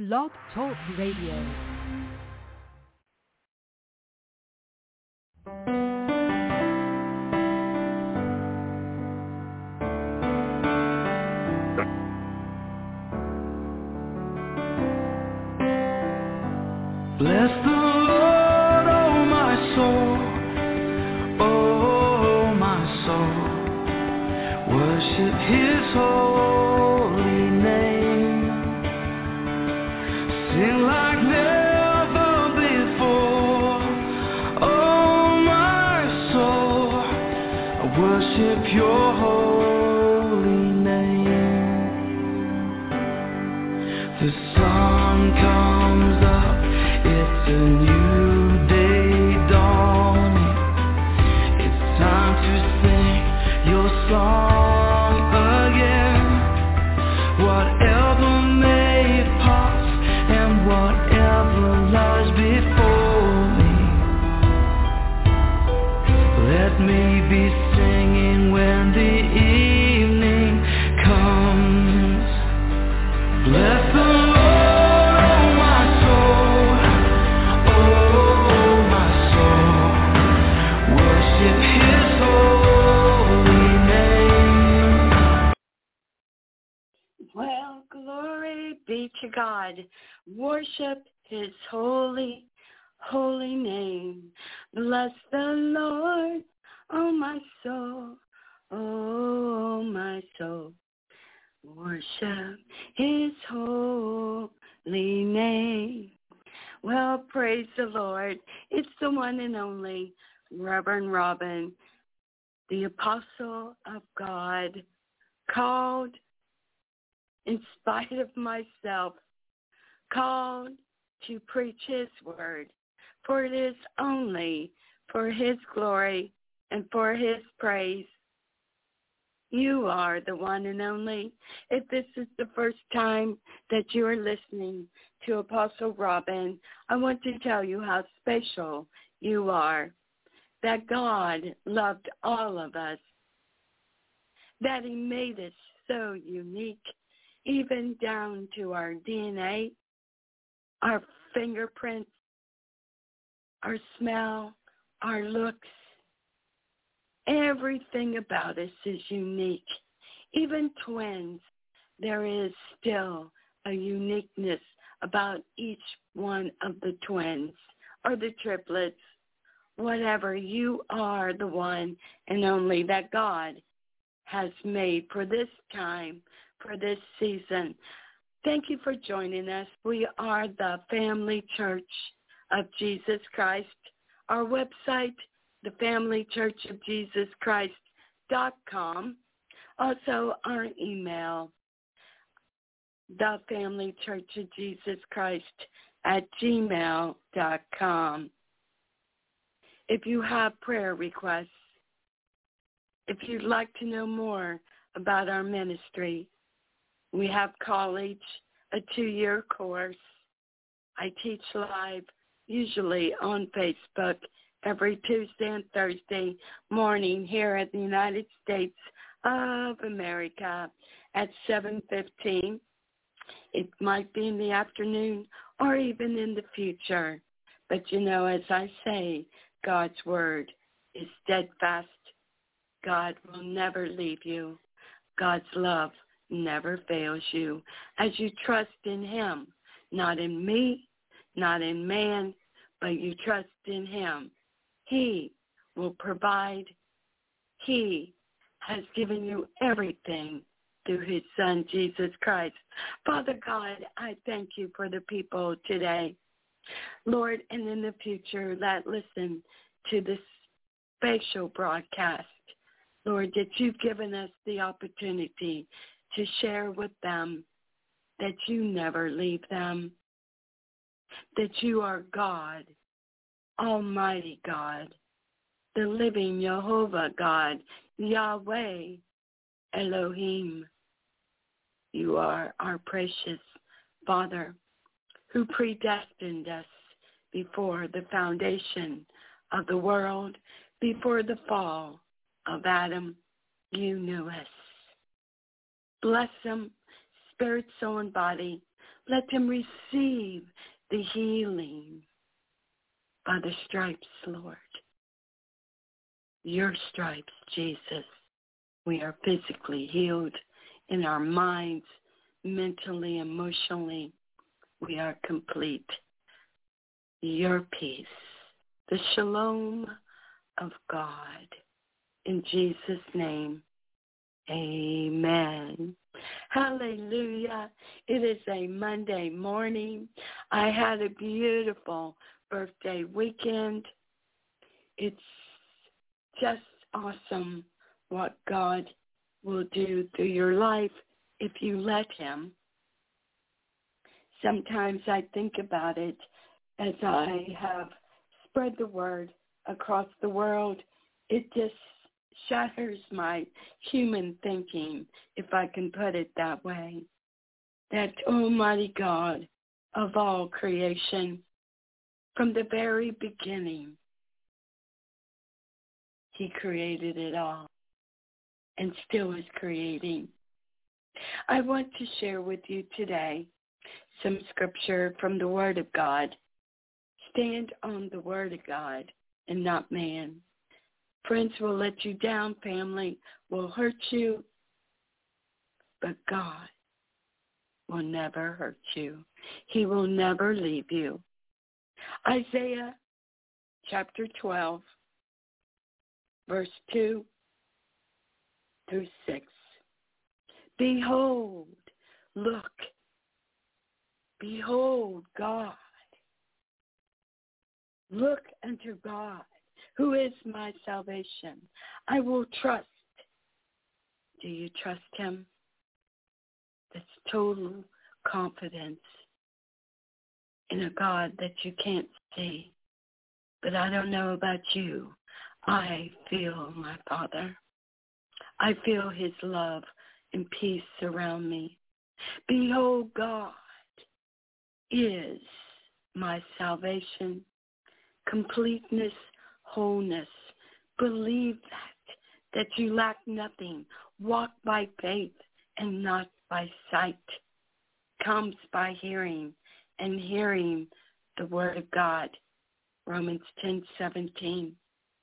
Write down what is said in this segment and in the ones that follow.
Blog Talk Radio. Bless the Lord, oh my soul, oh my soul. Worship His holy name. Sing like never before, oh my soul. I worship Your holy name. The sun comes up. It's a new day dawning. It's time to sing Your song again. Whatever may pass and whatever lies before me, let me be singing when the evening comes. Bless the Well, glory be to God. Worship His holy, holy name. Bless the Lord, oh my soul, oh my soul. Worship His holy name. Well, praise the Lord. It's the one and only Reverend Robin, the apostle of God, called in spite of myself, called to preach His word, for it is only for His glory and for His praise. You are the one and only. If this is the first time that you are listening to Apostle Robin, I want to tell you how special you are, that God loved all of us, that He made us so unique, even down to our DNA, our fingerprints, our smell, our looks. Everything about us is unique. Even twins, there is still a uniqueness about each one of the twins or the triplets. Whatever, you are the one and only that God has made for this time, for this season. Thank you for joining us. We are the Family Church of Jesus Christ. Our website, thefamilychurchofjesuschrist.com. Also our email, thefamilychurchofjesuschrist@gmail.com. If you have prayer requests, if you'd like to know more about our ministry, we have college, a 2-year course. I teach live, usually on Facebook, every Tuesday and Thursday morning here at the United States of America at 7:15. It might be in the afternoon or even in the future. But you know, as I say, God's word is steadfast. God will never leave you. God's love never fails you as you trust in Him, not in me, not in man, but you trust in Him. He will provide. He has given you everything through His Son, Jesus Christ. Father God, I thank You for the people today, Lord, and in the future that listen to this special broadcast, Lord, that You've given us the opportunity to share with them that You never leave them, that You are God, Almighty God, the living Jehovah God, Yahweh, Elohim. You are our precious Father who predestined us before the foundation of the world, before the fall of Adam. You knew us. Bless them, spirit, soul, and body. Let him receive the healing by the stripes, Lord. Your stripes, Jesus. We are physically healed in our minds, mentally, emotionally. We are complete. Your peace, the shalom of God. In Jesus' name, amen. Hallelujah. It is a Monday morning. I had a beautiful birthday weekend. It's just awesome what God will do through your life if you let him. Sometimes I think about it as I have spread the word across the world. It just shatters my human thinking, if I can put it that way, that Almighty God of all creation, from the very beginning, he created it all and still is creating. I want to share with you today some scripture from the Word of God. Stand on the Word of God and not man. Friends will let you down, family will hurt you, but God will never hurt you. He will never leave you. Isaiah chapter 12, verse 2 through 6. Behold, look, behold God. Look unto God, who is my salvation. I will trust. Do you trust him? That's total confidence in a God that you can't see. But I don't know about you. I feel my Father. I feel his love and peace around me. Behold, God is my salvation, completeness, wholeness. Believe that you lack nothing. Walk by faith and not by sight. Comes by hearing, and hearing the word of God. Romans 10:17.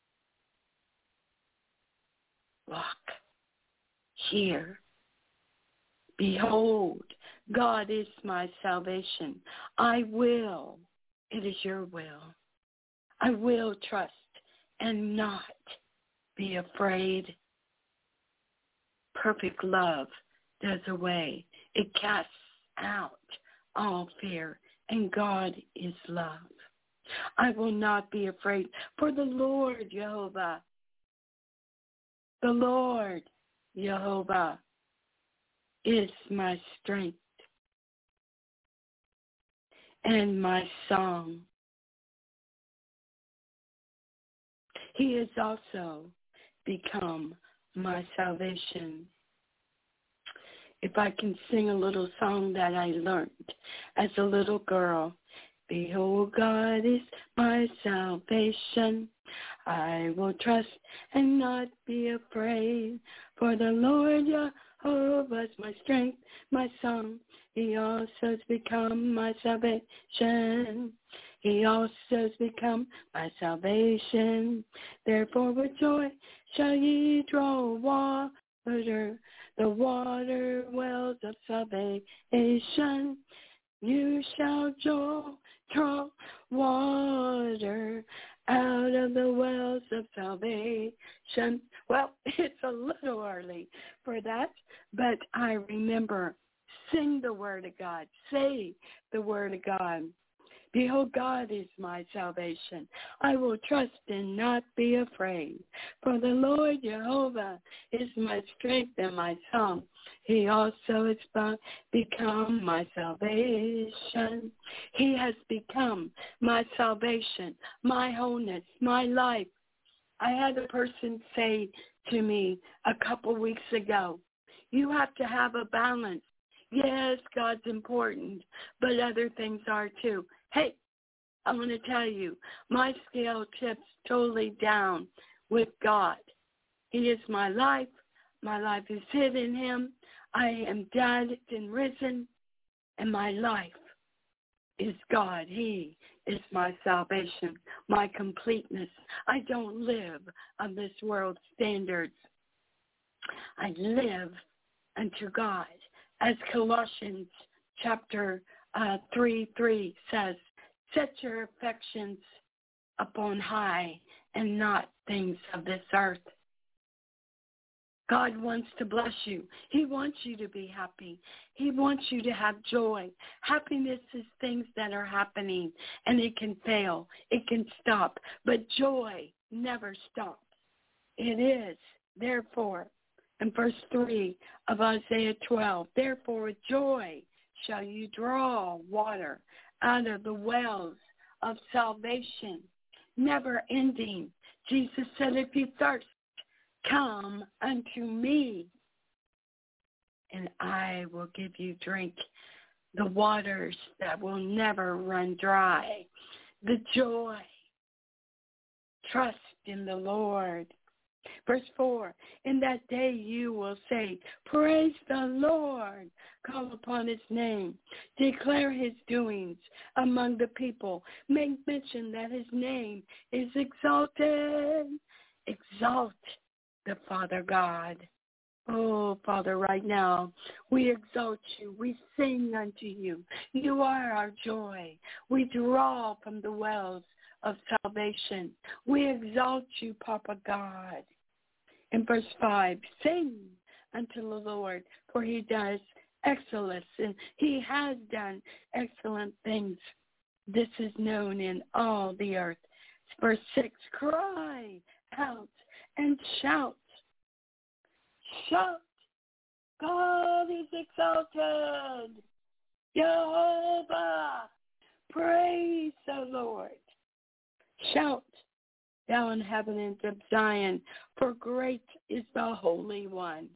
Walk. Hear. Behold, God is my salvation. I will. It is your will. I will trust and not be afraid. Perfect love does away. It casts out all fear, and God is love. I will not be afraid, for the Lord Jehovah, the Lord Jehovah is my strength and my song. He has also become my salvation. If I can sing a little song that I learned as a little girl. Behold, God is my salvation. I will trust and not be afraid. For the Lord Jehovah is my strength, my song. He also has become my salvation. He also has become my salvation. Therefore with joy shall ye draw water, the water wells of salvation. You shall draw water out of the wells of salvation. Well, it's a little early for that, but I remember, sing the word of God, say the word of God. Behold, God is my salvation. I will trust and not be afraid. For the Lord Jehovah is my strength and my song. He also has become my salvation. He has become my salvation, my wholeness, my life. I had a person say to me a couple weeks ago, you have to have a balance. Yes, God's important, but other things are too. Hey, I want to tell you, my scale tips totally down with God. He is my life. My life is hid in him. I am dead and risen. and my life is God. He is my salvation, my completeness. I don't live on this world's standards. I live unto God. As Colossians chapter 3:3 says, set your affections upon high and not things of this earth. God wants to bless you. He wants you to be happy. He wants you to have joy. Happiness is things that are happening, and it can fail. It can stop. But joy never stops. It is, therefore, in verse 3 of Isaiah 12, therefore with joy shall you draw water out of the wells of salvation, never ending. Jesus said, if you thirst, come unto me, and I will give you drink, the waters that will never run dry, the joy. Trust in the Lord. Verse 4, in that day you will say, praise the Lord, call upon his name, declare his doings among the people, make mention that his name is exalted. Exalt the Father God. Oh, Father, right now, we exalt you. We sing unto you. You are our joy. We draw from the wells of salvation. We exalt you, Papa God. In verse 5, sing unto the Lord, for he does excellence, and he has done excellent things. This is known in all the earth. Verse 6, cry out and shout. Shout, God is exalted. Jehovah, praise the Lord. Shout, thou inhabitant of Zion, for great is the Holy One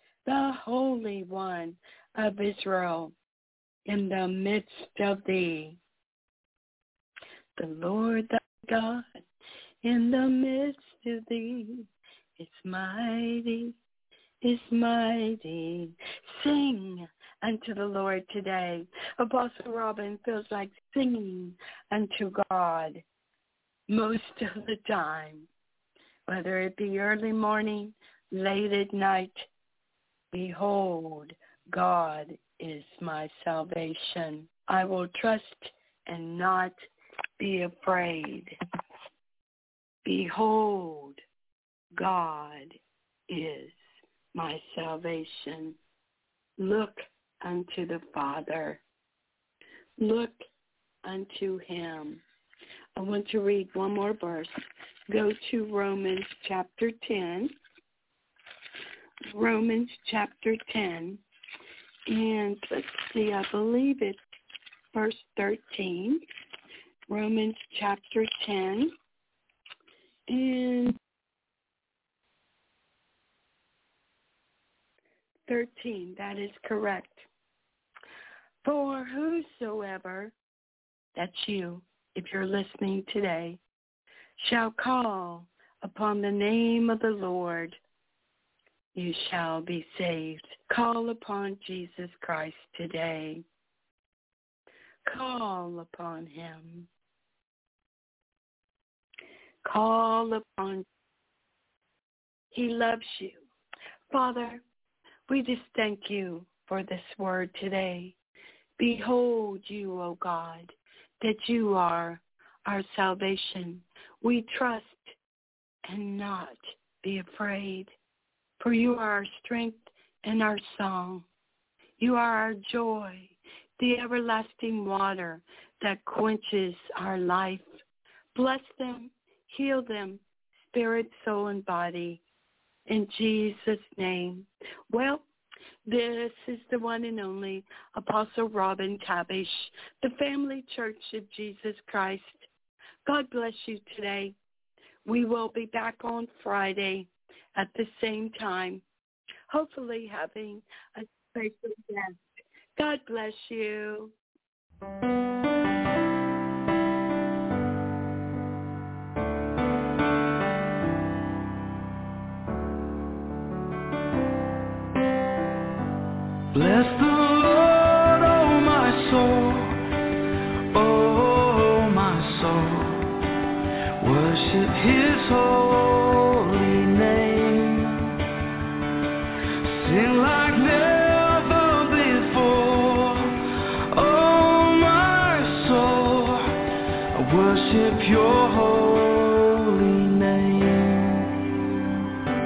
of Israel in the midst of thee. The Lord thy God in the midst of thee is mighty, is mighty. Sing unto the Lord today. Apostle Robin feels like singing unto God most of the time, whether it be early morning, late at night. Behold, God is my salvation. I will trust and not be afraid. Behold, God is my salvation. Look unto the Father. Look unto him. I want to read one more verse. Go to Romans chapter 10. Romans chapter 10. And let's see, I believe it's verse 13. Romans chapter 10. And 13, that is correct. For whosoever, that's you, if you're listening today, shall call upon the name of the Lord, you shall be saved. Call upon Jesus Christ today. Call upon him. Call upon. He loves you. Father, we just thank you for this word today. Behold you, O God, that you are our salvation. We trust and not be afraid, for you are our strength and our song. You are our joy, the everlasting water that quenches our life. Bless them, heal them, spirit, soul, and body. In Jesus' name. Well, this is the one and only Apostle Robin Tabish, the Family Church of Jesus Christ. God bless you today. We will be back on Friday at the same time, hopefully having a special guest. God bless you. Bless the Lord, oh my His holy name. Sing like never before. Oh, my soul, I worship your holy name.